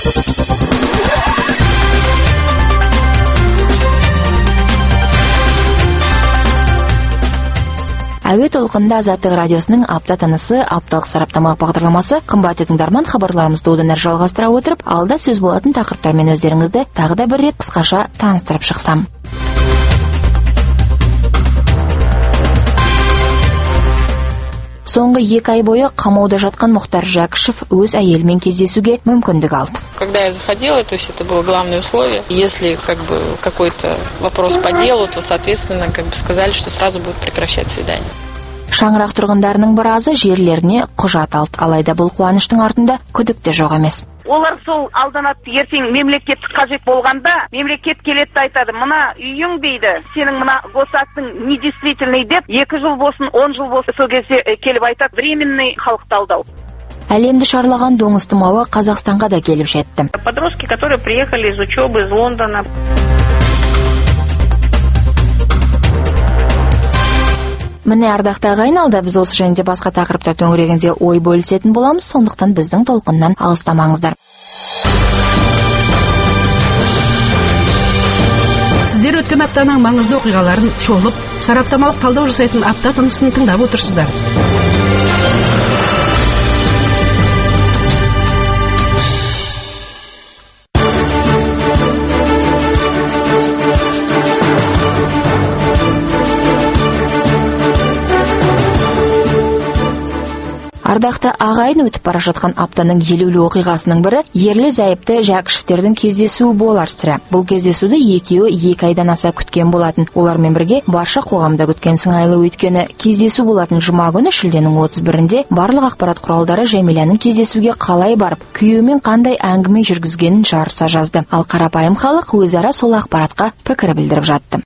Әуе толқында Азаттық радиосының апта тынысы, апталық сараптама бағдарламасы. Қымбатты тыңдарман, хабарларымызды одан әрі жалғастыра отырып, алда сөз болатын тақырыптармен өздеріңізді тағы да бір рет қысқаша таныстырып шықсам. Соңғы 2 ай бойы қамауда жатқан Мұхтар Жәкішев өз әйелімен кездесуге мүмкіндік алды. Когда я заходила, то есть это было главное условие. Если какой-то вопрос по делу, то, соответственно, сказали, что сразу будут прекращать свидание. Шаңырақ тұрғындарының біразы жерлеріне құжат алды. Алайда бұл қуаныштың артында күдік те жоқ емес. Олар сол алданады, ертең мемлекеттік қажет болғанда, мемлекет келеді айтады, мына үйің дейді, сенің мына госактың недействительный деп, 2 жыл болсын, 10 жыл болсын, сол кезде келіп айтады, временный халықты алдау. Әлемді шарлаған доңыз тұмауы Қазақстанға да келіп жетті. Подростки, которые приехали из учебы из Лондона. Міне ардақты ағайын, алда біз осы және де басқа тақырыптар төңірегінде ой бөлісетін боламыз, сондықтан біздің толқыннан алыстамаңыздар. Сіздер өткен аптаның маңызды оқиғаларын шолып, сараптамалық талдау жасайтын апта тынысын тыңдап отырсыздар. Ардақты ағайын, өтіп бара жатқан аптаның елеулі оқиғасының бірі ерлі зайыпты Жәкішевтердің кездесуі болар сірә. Бұл кездесуді екеуі 2 айдан аса күткен болатын. Олармен бірге барша қоғамда күткен сыңайлы, өйткені кездесу болатын жұма күні шілденің 31-інде барлық ақпарат құралдары Жәмиланың кездесуге қалай барып, күйеуімен қандай әңгіме жүргізгенін жарыса жазды. Ал қарапайым халық өзара сол ақпаратқа пікір білдіріп жатты.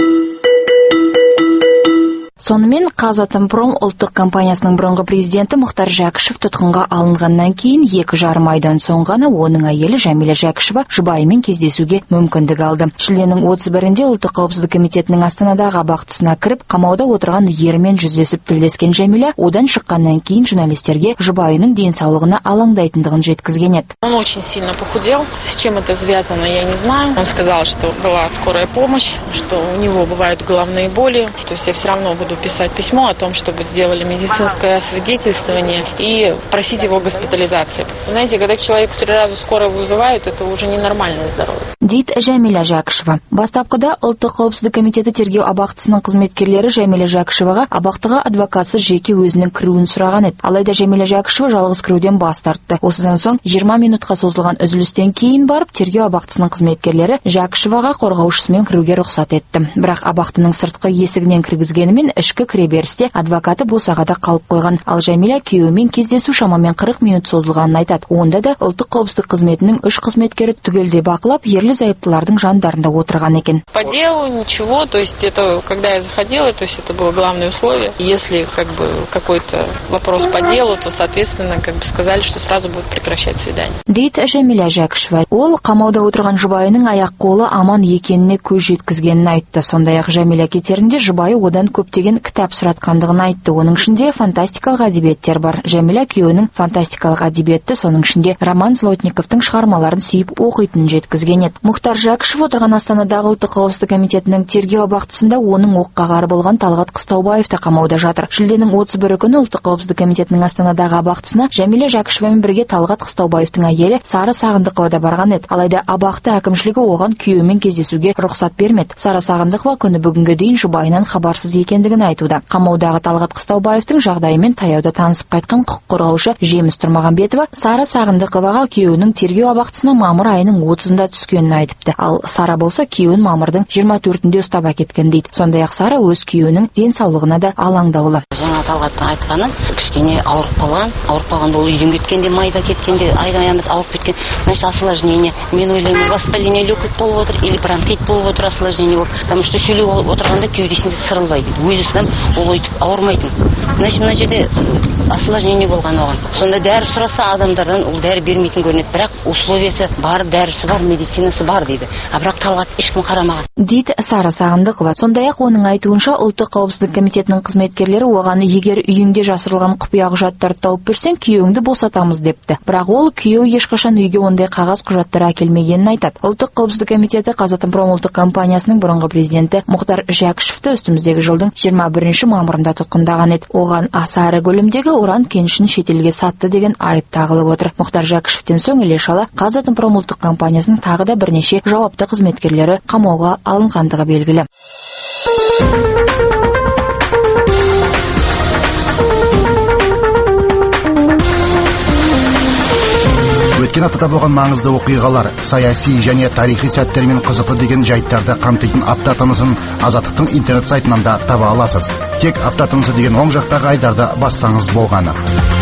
Сонымен Қазатомпром ұлттық компаниясының бұрынғы президенті Мұхтар Жәкішев тұтқынға алынғаннан кейін 2,5 айдан соң ғана оның әйелі Жәмила Жәкішева жұбайымен кездесуге мүмкіндік алды. Шілденің 31-інде ұлттық қауіпсіздік комитетінің Астанадағы абақтысына кіріп, қамауда отырған ермен жүздесіп тілдескен Жәмила одан шыққаннан кейін журналистерге жұбайының денсаулығына алаңдайтындығын жеткізген еді. Он очень сильно похудел. С чем это связано, я не знаю. Он сказал, что была скорая помощь, что у него бывают головные боли, то есть я все равно буду писать письмо о том, чтобы сделали медицинское освидетельствование и просить его госпитализации. Знаете, когда человек 3 раза скорую вызывают, это уже ненормальное здоровье. Дейді Жәмила Жәкішева. Бастапқыда ұлттық қауіпсіздік комитеті тергеу абақтысының қызметкерлері Жәмила Жәкішеваға абақтыға адвокатсыз жеке өзінің кіруін сұраған еді. Алайда Жәмила Жәкішева жалғыз кіруден бас тартты. Осыдан соң 20 минутқа созылған үзілістен кейін барып тергеу абақтысының қызметкерлері Жәкішеваға қорғаушысымен кіруге рұқсат етті. Бірақ абақтының сыртқы есігінен кіргізгенімен ішкі кіреберісте адвокаты босағада қалып қойған. Ал Жәмила күйеуімен кездесу шамамен 40 минут созылғанын айтады. Онда да ұлттық қауіпсіздік қызметінің 3 қызметкері түгелде бақылап, ерлі зайыптылардың жандарында отырған екен. По делу ничего, то есть это, когда я заходила, то есть это было главное условие. Если какой-то вопрос по делу, то, соответственно, сказали, что сразу будут прекращать свидание. Дейді Жәмила Жәкішева. Ол қамауда отырған жұбайының аяқ-қолы аман екеніне көз жеткізгенін айтты. Сондай-ақ Жәмила кетерінде жұбайы одан көптеген кітап сұратқандығын айтты. Оның ішінде фантастикалық әдебиеттер бар. Жәмила күйеуінің фантастикалық әдебиетті, соның ішінде Роман Злотниковтың шығармаларын сүйіп оқитынын жеткізген еді. Мұхтар Жәкішев отырған Астанадағы ұлттық қауіпсіздік комитетінің тергеу абақтысында оның оққағары болған Талғат Қыстаубаев та қамауда жатыр. Шілденің 31 күні ұлттық қауіпсіздік комитетінің Астанадағы абақтысына Жәмила Жәкішевамен бірге Талғат Қыстаубаевтың әйелі Сара Сағындықова да барған еді. Алайда абақты әкімшілігі оған күйеуімен кездесуге рұқсат бермеді. Сара Сағындықова күні бүгінге дейін жұбайынан хабарсыз екендігін айтуда. Қамаудағы Талғат Қыстаубаевтың жағдайымен таяуда танысып қайтқан құқық қорғаушы Жеміс Тұрмағанбетова Сара Сағындықоваға күйеуінің тергеу абақтысына мамыр айының 30-ында түскенін айтыпты. Ал Сара болса күйеуін мамырдың 24-інде ұстап әкеткен дейді. Сондай-ақ Сара өз күйеуінің денсаулығына да алаңдаулы. Жаңа Талғаттың айтқаны, кішкене ауырып қалғанда ол үйден кеткенде, майда кеткенде, айда-аяндап ауырып кеткен. Значит, осложнение. Мен ойлаймын, воспаление легких болып отыр или бронхит болып отыр, осложнение болып. Потому что сөйлеп отырғанда кеудесінде сырылдайды. Өзі жүз адам ол өйтіп ауырмайтын. Значит, мына жерде осложнение болған оған. Сонда дәрі сұраса адамдардан ол дәрі бермейтін көрінеді, бірақ условиясы бар, дәрісі бар, медицинасы бар дейді. Бірақ талғат ешкім қарамаған. Дейді Сара Сағындықова. Сондай-ақ оның айтуынша ұлттық қауіпсіздік комитетінің қызметкерлері оған егер үйіңде жасырылған құпия құжаттарды тауып берсең, күйеуіңді босатамыз депті. Бірақ ол күйеуі ешқашан үйге ондай қағаз құжаттар әкелмегенін айтады. Ұлттық қауіпсіздік комитеті Қазатомпром ұлттық компаниясының бұрынғы президенті Мұхтар Жәкішевті үстіміздегі жылдың 21 мамырында тұтқындаған еді. Оған аса ірі көлемдегі уран кенішін шетелге сатты деген айып тағылып отыр. Мұхтар Жәкішевтен соң іле-шала Қазатомпром ұлттық компаниясының тағы да бірнеше жауапты қызметкерлері қамауға алынғандығы белгілі. Өткен аптада болған маңызды оқиғалар, саяси және тарихи сәттермен қызықты деген жайттарды қамтитын апта тынысын Азаттықтың интернет сайтынан да таба аласыз. Тек апта тынысы деген оң жақтағы айдарды бассаңыз болғаны.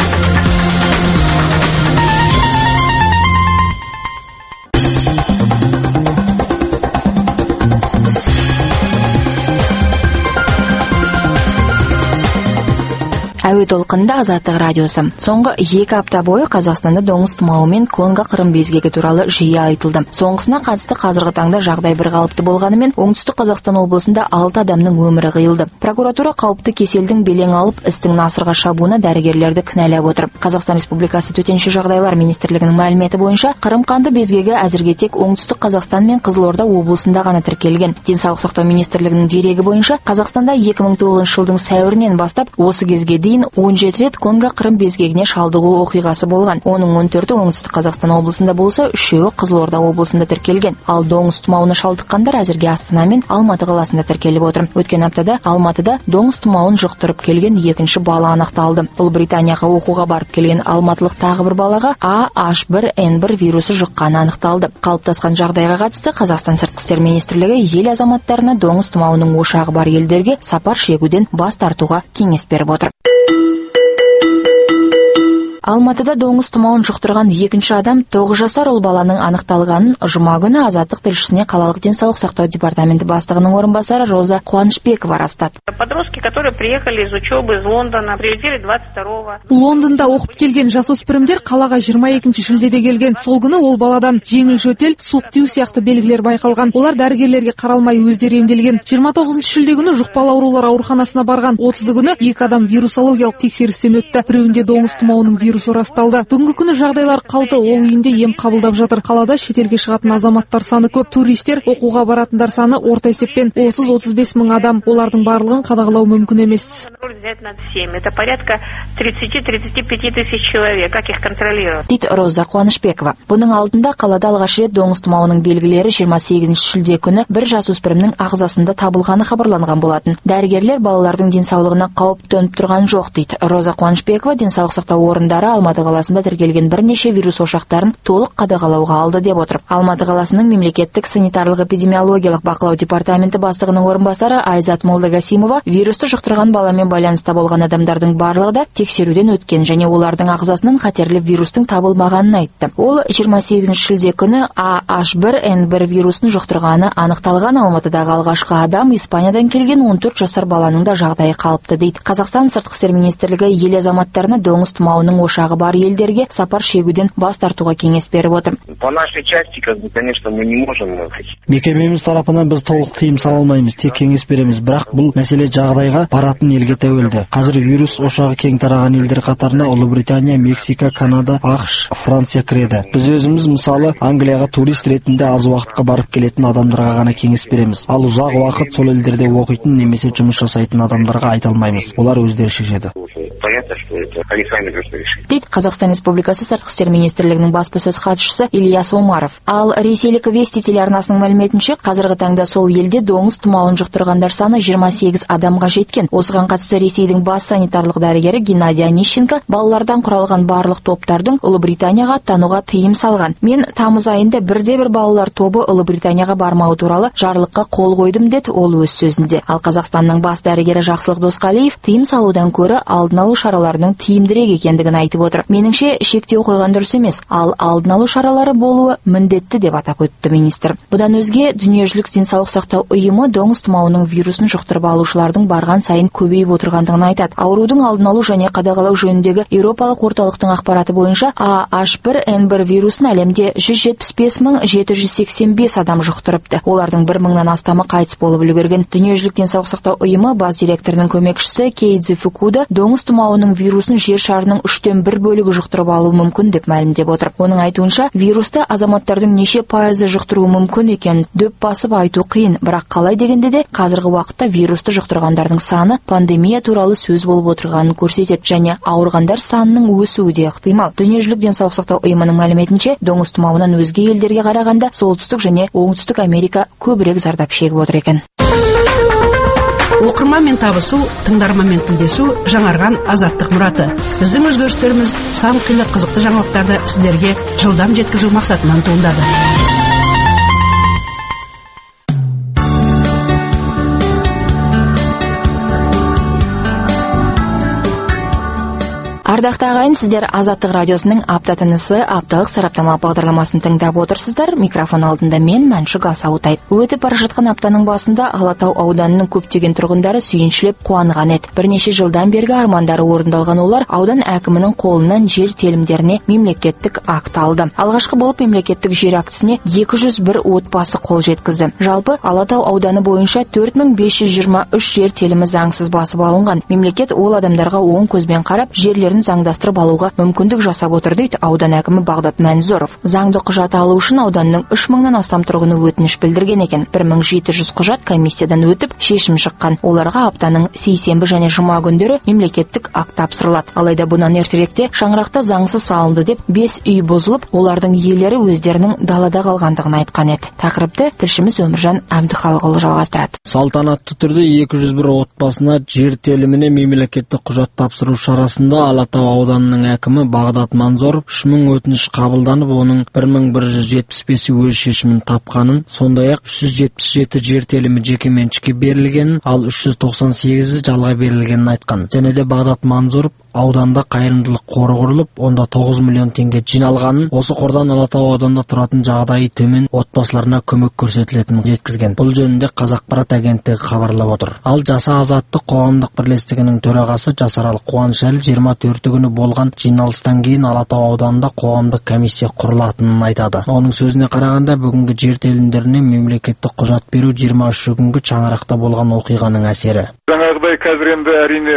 Әуе толқында Азаттық радиосы. Соңғы 2 апта бойы Қазақстанда доңыз тұмауы мен Конго қырым безгегі туралы жиі айтылды. Соңғысына қатысты қазіргі таңда жағдай бір қалыпты болғанымен, оңтүстік Қазақстан облысында 6 адамның өмірі қиылды. Прокуратура қауіпті кеселдің белең алып, істің насырға шабуына дәрігерлерді кінәлап отыр. Қазақстан Республикасы төтенше жағдайлар министрлігінің мәліметі бойынша, қырым қанды безгегі әзірге тек оңтүстік Қазақстан мен Қызылорда облысында ғана тіркелген. Денсаулық сақтау министрлігінің дерегі бойынша, Қазақстанда 2009 жылдың сәуірінен бастап осы кезге дейін 17 рет Конго қырым безгегіне шалдығу оқиғасы болған. Оның 14-і оңтүстік Қазақстан облысында болса, 3-і Қызылорда облысында тіркелген. Ал доңыз тұмауына шалдыққандар әзірге Астана мен Алматы қаласында тіркеліп отыр. Өткен аптада Алматыда доңыз тұмауын жұқтырып келген 2-ші бала анықталды. Ұлыбританияға оқуға барып келген алматылық тағы бір балаға AH1N1 вирусы жұққаны анықталды. Қалыптасқан жағдайға қатысты Қазақстан Сыртқы істер министрлігі ел азаматтарына доңыз тұмауының ошағы бар елдерге сапар шегуден бас тартуға кеңес беріп отыр. Алматыда доңыз тұмауын жұқтырған 2-ші адам 9 жасар ұл баланың анықталғанын жұма күні Азаттық тілшісіне қалалық денсаулық сақтау департаменті бастығының орынбасары Роза Қуанышбекова растады. Подростки, которые приехали из учебы из Лондона, прилетели 22-го. Лондонда оқып келген жасөспірімдер қалаға 22 шілдеде келген. Сол күні ол баладан жеңіл жөтел, суық тию сияқты белгілер байқалған. Олар дәрігерлерге қаралмай өздері емделген. 29 шілде күні жұқпалы аурулар ауруханасына барған. 30 күні 2 адам вирусологиялық тексерістен өтті. Біреуінде доңыз тұмауының вирусы расталды. Бүгінгі күні жағдайлар қалды, ол үйінде ем қабылдап жатыр. Қалада шетелге шығатын азаматтар саны көп. Туристер, оқуға баратындар саны орта есеппен 30-35 мың адам. Олардың барлығын қадағалау мүмкін емес. Это порядка 30-35 тысяч человек. Как их контролируют? Дейді Роза Қуанышбекова. Бұның алдында қалада алғаш рет доңыз тұмауының белгілері 28 шілде күні бір жасөспірімнің ағзасында табылғаны хабарланған болатын. Дәрігерлер балалардың денсаулығына қауіп төніп тұрған жоқ, дейді Роза Қуанышбекова. Денсаулық сақтау орындары Алматы қаласында тіркелген бірнеше вирус ошақтарын толық қадағалауға алды деп отыр. Алматы қаласының мемлекеттік санитарлық эпидемиологиялық бақылау департаменті бастығының орынбасары Айзат Молдагасимова вирусты жұқтырған баламен байланыста болған адамдардың барлығы да тексеруден өткен және олардың ағзасынан қатерлі вирустың табылмағанын айтты. Ол 28 шілде күні AH1N1 вирусын жұқтырғаны анықталған. Алматыдағы алғашқы адам Испаниядан келген 14 жасар баланың да жағдайы қалыпты, дейді. Қазақстан Сыртқы істер министрлігі ел азаматтарына доңыз тұмауының ошағы бар елдерге сапар шегуден бас тартуға кеңес беріп отыр. По нашей части, конечно, мы не можем. Мекемеміз тарапынан біз толық тыйым сала алмаймыз, тек кеңес береміз. Бірақ бұл мәселе жағдайға баратын елге тәуелді. Қазір вирус ошағы кең тараған елдер қатарына Ұлыбритания, Мексика, Канада, ақш, Франция кіреді. Біз өзіміз мысалы Англияға турист ретінде аз уақытқа барып келетін адамдарға ғана кеңес береміз. Ал ұзақ уақыт сол елдерде оқитын немесе жұмыс жасайтын адамдарға айта алмаймыз. Олар өздері шешеді. Дейді Қазақстан Республикасы Сыртқы істер министрлігінің баспасөз хатшысы Ильяс Омаров. Ал ресейлік Вести телеарнасының мәліметінше, қазіргі таңда сол елде доңыз тұмауын жұқтырғандар саны 28 адамға жеткен. Осыған қатысты Ресейдің бас санитарлық дәрігері Геннадий Онищенко балалардан құралған барлық топтардың Ұлыбританияға аттануға тыйым салған. Мен тамыз айында бірде-бір балалар тобы Ұлыбританияға бармауы туралы жарлыққа қол қойдым, деді ол өз сөзінде. Ал Қазақстанның бас дәрігері Жақсылық Досқалиев тыйым салудан көрі алдын алу шараларының тиімдірек екендігін айтып отыр. Меніңше шектеу қойған дұрыс емес, ал алдын алу шаралары болуы міндетті деп атап өтті министр. Бұдан өзге, дүниежүзілік денсаулық сақтау ұйымы доңыз тұмауының вирусын жұқтырып алушылардың барған сайын көбейіп отырғандығын айтады. Аурудың алдын алу және қадағалау жөніндегі Еуропалық орталықтың ақпараты бойынша H1N1 вирусын әлемде 175.785 адам жұқтырыпты. Олардың 1000-нан астамы қайтыс болып үлгерген. Дүниежүзілік денсаулық сақтау ұйымы бас директорының көмекшісі Кейдзи Фукуда доңыз тұмауының вирусын жер шарының 1/3 бөлігі жұқтырып алуы мүмкін деп мәлімдеп отыр. Оның айтуынша, вирусты азаматтардың неше пайызы жұқтыруы мүмкін екенін дөп басып айту қиын, бірақ қалай дегенде де қазіргі уақытта вирусты жұқтырғандардың саны пандемия туралы сөз болып отырғанын көрсетеді және ауырғандар санының өсуі де ықтимал. Дүниежүзілік денсаулық сақтау ұйымының мәліметінше, доңыз тұмауынан өзге елдерге қарағанда солтүстік және оңтүстік Америка көбірек зардап шегіп отыр екен. Оқырманмен табысу, тыңдарманмен тілдесу жаңарған азаттық мұраты. Біздің өзгерістеріміз сан қилы қызықты жаңалықтарды сіздерге жылдам жеткізу мақсатынан туындады. Ардақты ағайын, сіздер Азаттық радиосының апта тынысы апталық сараптама бағдарламасын тыңдап отырсыздар. Микрофон алдында мен, Мәншүк Асаутай. Өтіп бара жатқан аптаның басында Алатау ауданының көптеген тұрғындары сүйіншілеп қуанған еді. Бірнеше жылдан бергі армандары орындалған олар аудан әкімінің қолынан жер телімдеріне мемлекеттік акт алды. Алғашқы болып мемлекеттік жер актісіне 201 отбасы қол жеткізді. Жалпы Алатау ауданы бойынша 4523 жер телімі заңсыз басып алынған. Мемлекет ол адамдарға оң көзбен қарап, жерлерін заңдастырып алуға мүмкіндік жасап отыр дейді аудан әкімі Бағдат Мәнзоров. Заңды құжат алу үшін ауданның 3000-нан астам тұрғыны өтініш білдірген екен. 1700 құжат комиссиядан өтіп, шешім шыққан. Оларға аптаның сейсенбі және жұма күндері мемлекеттік акт тапсырылады. Алайда бұнан ертеректе шаңырақта заңсыз салынды деп 5 үй бұзылып, олардың иелері өздерінің далада қалғандығын айтқан еді. Тақырыпты тілшіміз Өміржан Әбдіхалықұлы жалғастырады. Салтанатты түрде 201 отбасына жер теліміне мемлекеттік құжат тапсыру шарасында Алатау ауданының әкімі Бағдат Манзоров 3000 өтініш қабылданып, оның 1175-і өз шешімін тапқанын, сондай-ақ 377 жер телімі жеке меншікке берілгенін, ал 398-і жалға берілгенін айтқан. Және де Бағдат Манзоров ауданда қайырымдылық қоры құрылып, онда 9 миллион теңге жиналғанын, осы қордан Алатау ауданда тұратын жағдайы төмен отбасыларына көмек көрсетілетінін жеткізген. Бұл жөнінде Қазақпарат агенттігі хабарлап отыр. Ал Жаса азаттық қоғамдық бірлестігінің төрағасы Жасарал Қуанышәлі 24 күні болған жиналыстан кейін Алатау ауданында қоғамдық комиссия құрылатынын айтады. Оның сөзіне қарағанда, бүгінгі жер телімдеріне мемлекеттік құжат беру 23 күнгі шаңырақта болған оқиғаның әсері. Жаңағыдай қазір енді әрине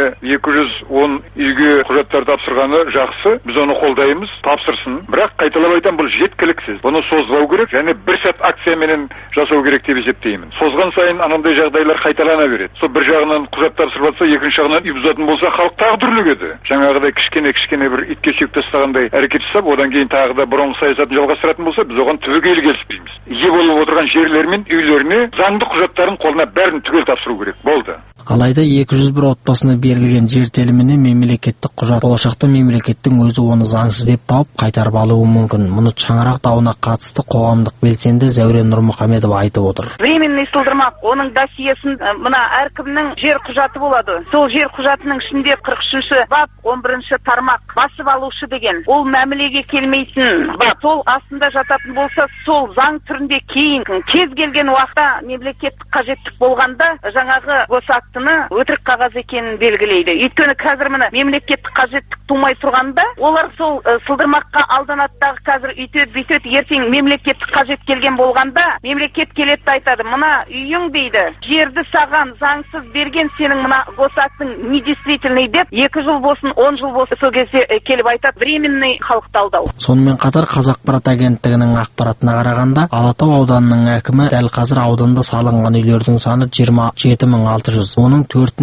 210 үйге құжаттар тапсырғаны жақсы, біз оны қолдаймыз, тапсырсын. Бірақ қайталап айтам, бұл жеткіліксіз. Бұны созбау керек және бір сәт акциямен жасау керек деп есептеймін. Созған сайын анандай жағдайлар қайталана береді. Сол бір жағынан құжат тапсырып жатса, екінші жағынан үй бұзатын болса, халық тағы дүрлігеді. Жаңағыдай кішкене бір итке сүйек тастағандай әрекет жасап, одан кейін тағы да бұрынғы саясатын жалғастыратын болса, біз оған түбегейлі келіспейміз. Ие болып отырған жерлер мен үйлеріне заңды құжаттарын қолына бәрін түгел тапсыру керек. Болды. Алайда 201 отбасына берілген жер теліміне мемлекеттік құжат болашақта мемлекеттің өзі оны заңсыз деп тауып қайтарып алуы мүмкін. Мұны шаңырақ дауына қатысты қоғамдық белсенді Зәурен Нұрмұхамедова айтып отыр. Временный сылдырмақ, оның досьесін мына әркімнің жер құжаты болады. Сол жер құжатының ішінде 43-ші бап 11-ші тармақ басып алушы деген. Ол мәмілеге келмейтін бап. Сол астында жататын болса, сол заң түрінде кейін кез келген уақытта мемлекеттік қажеттік болғанда жаңағы госактыны өтірік қағаз екенін белгілейді. Өйткені қазір міне мемлекеттік қажеттік тумай тұрғанда, олар сол сылдырмаққа алданаттағы қазір үйтеді, ертең мемлекеттік қажет келген болғанда, мемлекет келеді айтады, мына үйің дейді, жерді саған заңсыз берген сенің мына госактың недействительный деп 2 жыл болсын, 10 жыл болсын, сол кезде келіп айтады, временный халықты алдау. Сонымен қатар Қазақпарат агенттігінің ақпаратына қарағанда, Алатау ауданының әкімі дәл қазір ауданда салынған үйлердің саны 27600, оның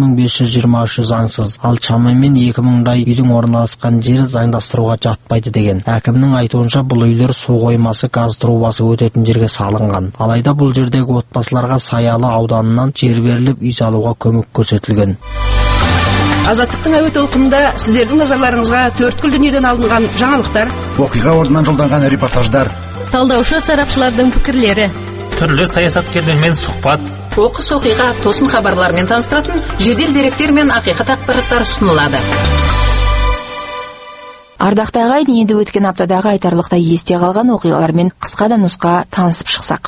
4523 заңсыз, ал шамамен 2000-дай үйдің орналасқан жері заңдастыруға жатпайды деген. Әкімнің айтуынша, бұл үйлер су қоймасы, газ трубасы өтетін жерге салынған. Алайда бұл жердегі отбасыларға Саялы ауданынан жер беріліп, үй салуға көмек көрсетілген. Азаттықтың әуе толқынында сіздердің назарларыңызға төрткүл дүниеден алынған жаңалықтар, оқиға орнынан жолданған репортаждар, талдаушы сарапшылардың пікірлері, түрлі саясаткерлермен сұхбат, оқыс оқиға тосын хабарлармен таныстыратын жедел деректер мен ақиқат ақпараттар ұсынылады. Ардақтай ағайын, енді өткен аптадағы айтарлықтай есте қалған оқиғалармен қысқа да нұсқа танысып шықсақ.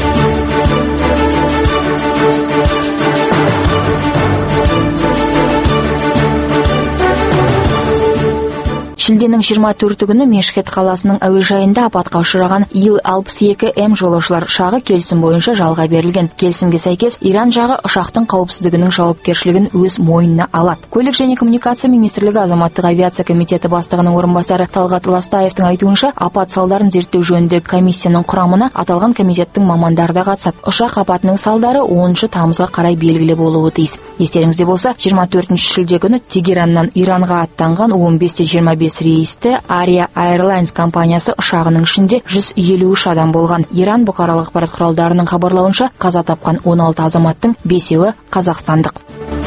Шілденің 24 күні Мешхед қаласының әуежайында апатқа ұшыраған Ил-62М жолаушылар ұшағы келісім бойынша жалға берілген. Келісімге сәйкес Иран жағы ұшақтың қауіпсіздігінің жауапкершілігін өз мойнына алады. Көлік және коммуникация министрлігі азаматтық авиация комитеті бастығының орынбасары Талғат Ластаевтың айтуынша, апат салдарын зерттеу жөніндегі комиссияның құрамына аталған комитеттің мамандары да қатысады. Ұшақ апатының салдары 10 тамызға қарай белгілі болуы тиіс. Естеріңізде болса, 24 шілде күні Тегераннан Иранға аттанған 15-25 рейсті Ария Airlines компаниясы ұшағының ішінде 153 адам болған. Иран бұқаралық ақпарат құралдарының хабарлауынша, қаза тапқан 16 азаматтың 5-еуі қазақстандық.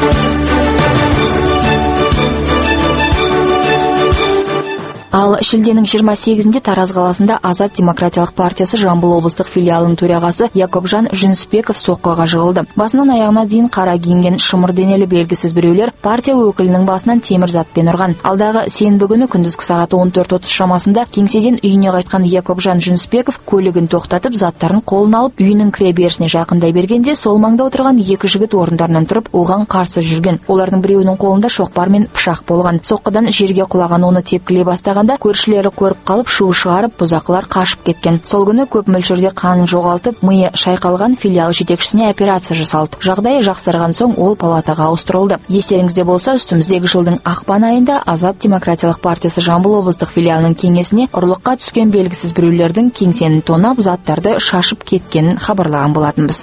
Ал шілденің 28-інде Тараз қаласында Азат демократиялық партиясы Жамбыл облыстық филиалының төрағасы Якобжан Жүнісбеков соққыға жығылды. Басынан аяғына дейін қара киінген шымыр денелі белгісіз біреулер партия өкілінің басынан темір затпен ұрған. Алдағы сенбі күні күндізгі сағат 14:30 шамасында кеңседен үйіне қайтқан Якобжан Жүнісбеков көлігін тоқтатып, заттарын қолына алып, үйінің кіре берісіне жақындай бергенде, сол маңда отырған екі жігіт орындарынан тұрып, оған қарсы жүрген. Олардың біреуінің қолында шоқпар мен пышақ болған. Соққыдан жерге құлаған оны тепкілей бастаған көршілері көріп қалып, шу шығарып, бұзақылар қашып кеткен. Сол күні көп мөлшерде қанын жоғалтып, миы шайқалған филиал жетекшісіне операция жасалды. Жағдайы жақсарған соң ол палатаға ауыстырылды. Естеріңізде болса, үстіміздегі жылдың ақпан айында Азат демократиялық партиясы Жамбыл облыстық филиалының кеңесіне ұрлыққа түскен белгісіз біреулердің кеңсені тонап, заттарды шашып кеткенін хабарлаған болатынбыз.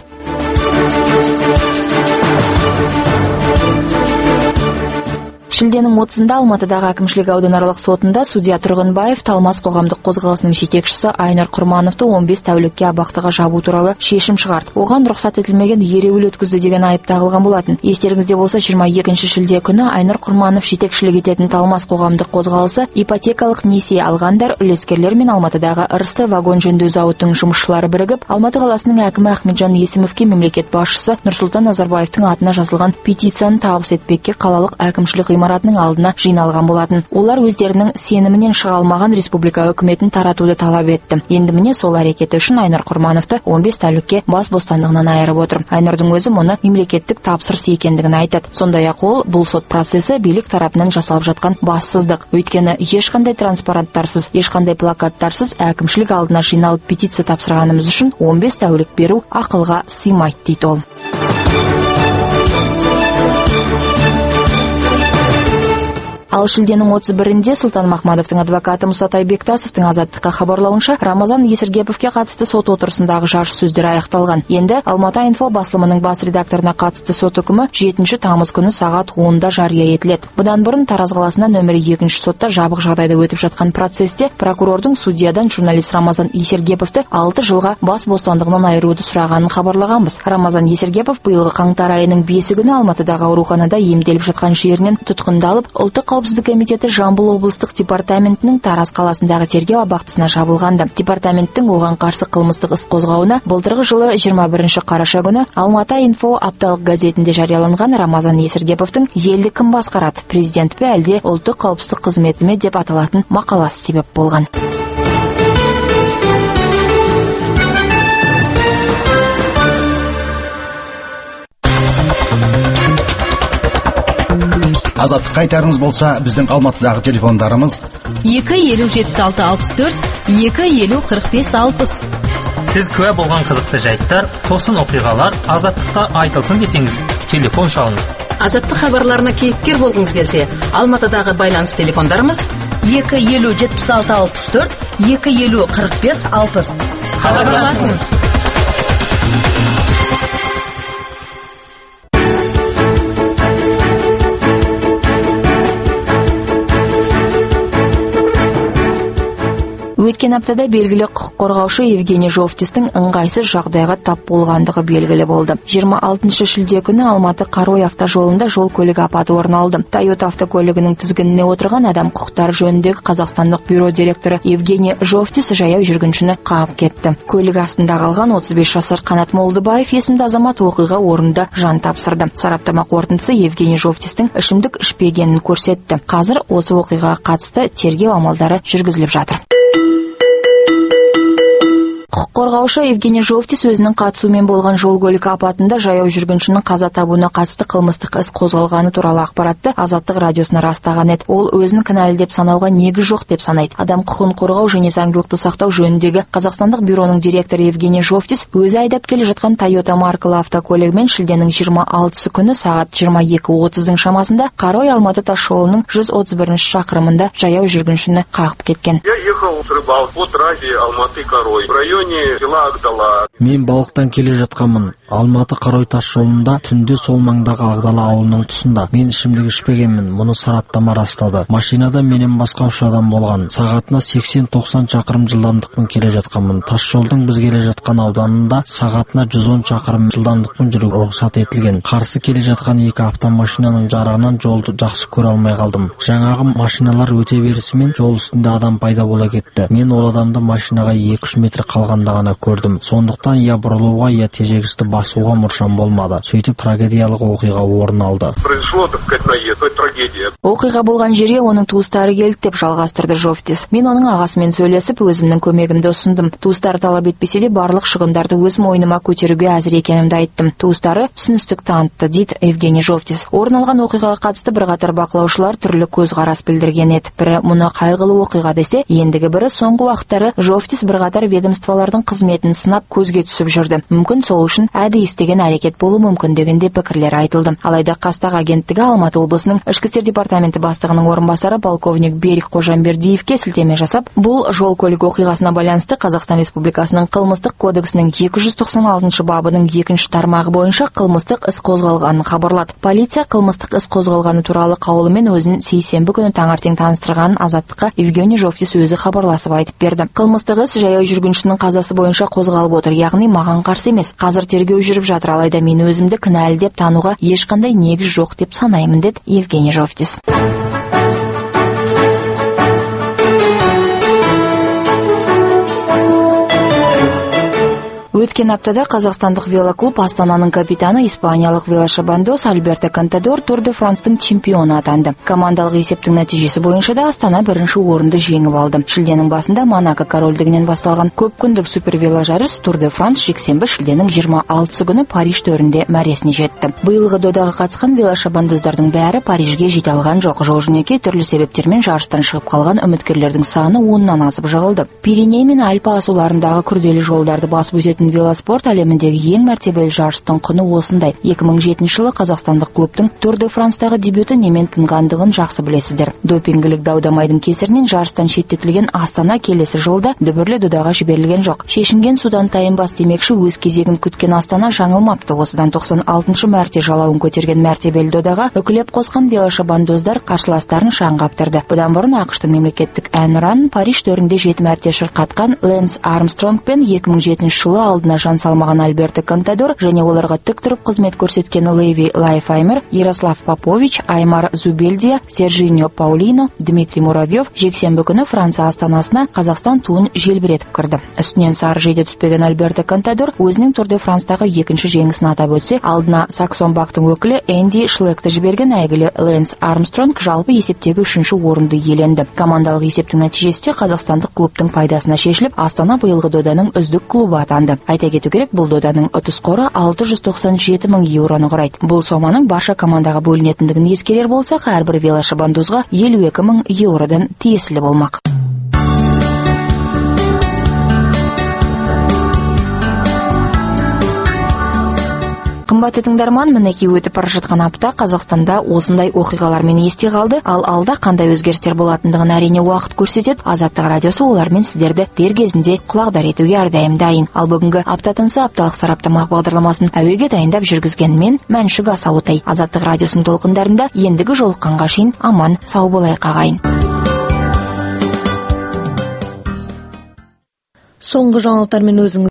Шілденің 30-да Алматыдағы әкімшілік ауданаралық сотында судья Тұрғынбаев Талмас қоғамдық қозғалысының жетекшісі Айнұр Құрмановты 15 тәулікке абақтыға жабу туралы шешім шығарды. Оған рұқсат етілмеген ереуіл өткізді деген айып тағылған болатын. Естеріңізде болса, 22 шілде күні Айнұр Құрманов жетекшілік ететін Талмас қоғамдық қозғалысы ипотекалық несие алғандар, үлескерлер мен Алматыдағы ырысты вагон жөндеу зауытының жұмысшылары бірігіп, Алматы қаласының әкімі Ахметжан Есімовке мемлекет басшысы Нұрсұлтан Назарбаевтың атына жазылған петицияны табыс етпекке қалалық әкімшілік ғимаратының алдына жиналған болатын. Олар өздерінің сенімінен шыға алмаған республика үкіметін таратуды талап етті. Енді міне сол әрекеті үшін Айнұр Құрмановты 15 тәулікке бас бостандығынан айырып отыр. Айнұрдың өзі мұны мемлекеттік тапсырыс екендігін айтады. Сондай-ақ ол бұл сот процесі билік тарапынан жасалып жатқан бассыздық. Өйткені ешқандай транспаранттарсыз, ешқандай плакаттарсыз әкімшілік алдына жиналып петиция тапсырғанымыз үшін 15 тәулік беру ақылға сыймайды дейді ол. Ал шілденің 31-інде Сұлтан Махмадовтың адвокаты Мұсатай Бектасовтың Азаттыққа хабарлауынша, Рамазан Есіргеповке қатысты сот отырысындағы жаршы сөздер аяқталған. Енді Алматы инфо басылымының бас редакторына қатысты сот үкімі 7 тамыз күні сағат 10-да жария етіледі. Бұдан бұрын Тараз қаласында нөмірі 2 сотта жабық жағдайда өтіп жатқан процесте прокурордың судьядан журналист Рамазан Есіргеповты 6 жылға бас бостандығынан айыруды сұрағанын хабарлағанбыз. Рамазан Есіргепов биылғы қаңтар айының 5 күні Алматыдағы ауруханада емделіп жатқан жерінен тұтқындалып, ұлттық қауіпсіздік комитеті Жамбыл облыстық департаментінің Тараз қаласындағы тергеу абақтысына жабылғанды. Департаменттің оған қарсы қылмыстық іс қозғауына былтырғы жылы 21 қараша күні Алматы инфо апталық газетінде жарияланған Рамазан Есіргеповтың елді кім басқарады, президент пе әлде ұлттық қауіпсіздік қызметі ме деп аталатын мақаласы себеп болған. Азаттыққа айтарыңыз болса, біздің Алматыдағы телефондарымыз 2-50-76-64, 2-50-45-60. Сіз куә болған қызықты жайттар, тосын оқиғалар Азаттықта айтылсын десеңіз, телефон шалыңыз. Азаттық хабарларына кейіпкер болғыңыз келсе, Алматыдағы байланыс телефондарымыз 2-50-76-64, 2-50-45-60. Хабарласыңыз. Өткен аптада белгілі құқық қорғаушы Евгений Жовтистің ыңғайсыз жағдайға тап болғандығы белгілі болды. 26 шілде күні Алматы Қарой автожолында жол көлік апаты орын алды. Toyota автокөлігінің тізгініне отырған адам құқықтары жөніндегі Қазақстандық бюро директоры Евгений Жовтис жаяу жүргіншіні қағып кетті. Көлік астында қалған 35 жасар Қанат Молдыбаев есімді азамат оқиға орнында жан тапсырды. Сараптама қорытындысы Евгений Жовтистің ішімдік ішпегенін көрсетті. Қазір осы оқиғаға қатысты тергеу амалдары жүргізіліп жатыр. Құқық қорғаушы Евгений Жовтис өзінің қатысуымен болған жол көлік апатында жаяу жүргіншінің қаза табуына қатысты қылмыстық іс қозғалғаны туралы ақпаратты Азаттық радиосына растаған еді. Ол өзін кінәлі деп санауға негіз жоқ деп санайды. Адам құқығын қорғау және заңдылықты сақтау жөніндегі Қазақстандық бюроның директоры Евгений Жовтис өзі айдап келе жатқан Toyota маркалы автокөлігімен шілденің 26 күні сағат 22:30 шамасында Қарой Алматы тасжолының 131 шақырымында жаяу жүргіншіні қағып кеткен. Я ехал с рыбалки по трассе Алматы-Карой в районе села Агдала. Мен балықтан келе жатқанмын. Алматы Қарой тас жолында түнде сол маңдағы Агдала ауылының тұсында. Мен ішімдік ішпегенмін, мұны сараптама растады. Машинада менен басқа 3 адам болған. Сағатына 80-90 шақырым жылдамдықпен келе жатқанмын. Тас жолдың біз келе жатқан ауданында сағатына 110 шақырым жылдамдықпен жүру рұқсат етілген. Қарсы келе жатқан 2 автомашинаның жарығынан жолды жақсы көре алмай қалдым. Жаңағы машиналар өте берісімен жол үстінде адам пайда бола кетті. Мен ол адамды машинаға 2-3 метр қалғанда ғана көрдім. Сондықтан я бұрылуға, я тежегішті басуға мұршам болмады. Сөйтіп трагедиялық оқиға орын алды. Оқиға болған жерге оның туыстары келді деп жалғастырды Жовтис. Мен оның ағасымен сөйлесіп, өзімнің көмегімді ұсындым. Туыстары талап етпесе де барлық шығындарды өз мойныма көтеруге әзір екенімді айттым. Туыстары түсіністік танытты, дейді Евгений Жовтис. Орын алған оқиғаға қатысты бірқатар бақылаушылар түрлі көзқарас білдірген еді. Бірі мұны қайғылы оқиға десе, ендігі бірі соңғы уақыттары Жовтис бірқатар ведомстволардың қызметін сынап көзге түсіп жүрді. Мүмкін сол үшін әдейі істеген әрекет болуы мүмкін дегенде пікірлер айтылды. Алайда Қазтаг агенттігі Алматы облысының ішкі істер департаменті бастығының орынбасары полковник Берік Қожамбердиевке сілтеме жасап, бұл жол көлік оқиғасына байланысты Қазақстан Республикасының қылмыстық кодексінің 296 бабының 2 тармағы бойынша қылмыстық іс қозғалғанын хабарлады. Полиция қылмыстық іс қозғалғаны туралы қаулымен өзін сейсенбі күні таңертең таныстырғанын Азаттыққа Евгений Жовтис өзі хабарласып айтып берді. Қылмыстық іс жаяу жүргіншінің қазасы бойынша қозғалып отыр, яғни маған қарсы емес. Қазір тергеу жүріп жатыр, алайда мен өзімді кінәлі деп тануға ешқандай негіз жоқ деп санаймын, деді Евгений Жовтис. Өткен аптада қазақстандық велоклуб Астананың капитаны испаниялық велошабандоз Альберто Контадор Тур де Франстың чемпионы атанды. Командалық есептің нәтижесі бойынша да Астана бірінші орынды жеңіп алды. Шілденің басында Монако корольдігінен басталған көп күндік супер веложарыс Тур де Франс жексенбі шілденің 26 күні Париж төрінде мәресіне жетті. Биылғы додаға қатысқан велошабандоздардың бәрі Парижге жете алған жоқ. Жол-жөнекей түрлі себептермен жарыстан шығып қалған үміткерлердің саны 10-нан асып жығылды. Пиреней мен Альпа асуларындағы күрделі жолдарды басып өтетін велоспорт әлеміндегі ең мәртебелі жарыстың құны осындай. 2007 жылы қазақстандық клубтың Тур де Франстағы дебюті немен тынғандығын жақсы білесіздер. Допингілік дау-дамайдың кесірінен жарыстан шеттетілген Астана келесі жылда дүбірлі додаға жіберілген жоқ. Шешінген судан тайынбас демекші өз кезегін күткен Астана жаңылмапты. Осыдан 96 мәрте жалауын көтерген мәртебелі додаға үкілеп қосқан велошабандоздар қарсыластарын шаң қаптырды. Бұдан бұрын ақш-тың мемлекеттік әнұранын Париж төрінде 7 мәрте шырқатқан Лэнс Армстронг пен 2007 жылы алдына жан салмаған Альберто Контадор және оларға тік тұрып қызмет көрсеткен Леви Лайфаймер, Ярослав Попович, Аймар Зубельдия, Сержиньо Паулино, Дмитрий Муравьев жексенбі күні Франция астанасына Қазақстан туын желбіретіп кірді. Үстінен сары жейде түспеген Альберто Контадор өзінің Тур де Франстағы екінші жеңісін атап өтсе, алдына Саксон-Бактың өкілі Энди Шлекті жіберген әйгілі Лэнс Армстронг жалпы есептегі 3-ші орынды иеленді. Командалық есептің нәтижесі қазақстандық клубтың пайдасына шешіліп, Астана биылғы доданың үздік клубы атанды. Айта кету керек, бұл доданың ұтыс қоры 697 мың еуроны құрайды. Бұл соманың барша командаға бөлінетіндігін ескерер болсақ, әрбір велошабандозға 52 мың еуродан тиесілі болмақ. Қымбатты тыңдарман, мінекей өтіп бара жатқан апта Қазақстанда осындай оқиғалармен есте қалды, ал алда қандай өзгерістер болатындығын әрине уақыт көрсетеді. Азаттық радиосы олармен сіздерді дер кезінде құлағдар етуге әрдайым дайын. Ал бүгінгі апта тынысы апталық сараптама бағдарламасын әуеге дайындап жүргізген мен Мәншүк Асауытай. Азаттық радиосының толқындарында ендігі жолыққанға шейін аман сау болайық ағайын. соңғы жаңалықтармен өзіңіз